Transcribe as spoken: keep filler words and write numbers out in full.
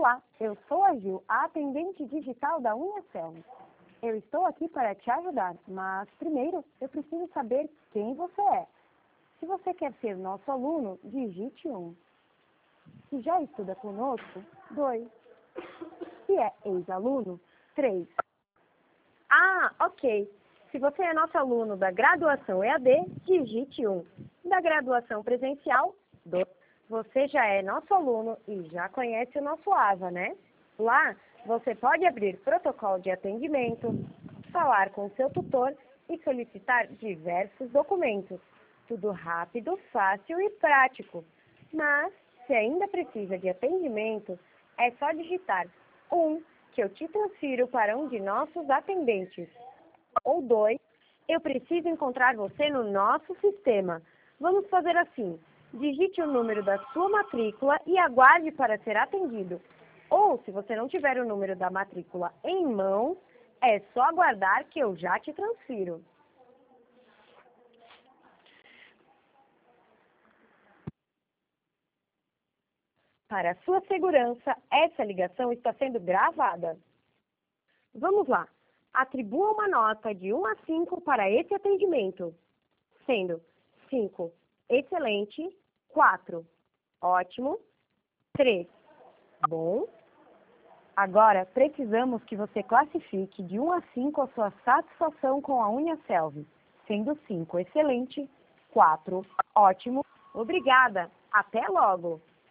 Olá, eu sou a Gil, a atendente digital da UniaSelv. Eu estou aqui para te ajudar, mas primeiro eu preciso saber quem você é. Se você quer ser nosso aluno, digite um. Se já estuda conosco, dois. Se é ex-aluno, três. Ah, ok. Se você é nosso aluno da graduação E A D, digite um. Da graduação presencial, dois. Você já é nosso aluno e já conhece o nosso AVA, né? Lá, você pode abrir protocolo de atendimento, falar com seu tutor e solicitar diversos documentos. Tudo rápido, fácil e prático. Mas, se ainda precisa de atendimento, é só digitar um, que eu te transfiro para um de nossos atendentes. Ou dois, eu preciso encontrar você no nosso sistema. Vamos fazer assim. Digite o número da sua matrícula e aguarde para ser atendido. Ou, se você não tiver o número da matrícula em mãos, é só aguardar que eu já te transfiro. Para sua segurança, essa ligação está sendo gravada. Vamos lá. Atribua uma nota de um a cinco para esse atendimento, sendo cinco excelente, quatro ótimo, três bom. Agora, precisamos que você classifique de um a cinco a sua satisfação com a UniaSelv, sendo cinco excelente, quatro ótimo. Obrigada! Até logo!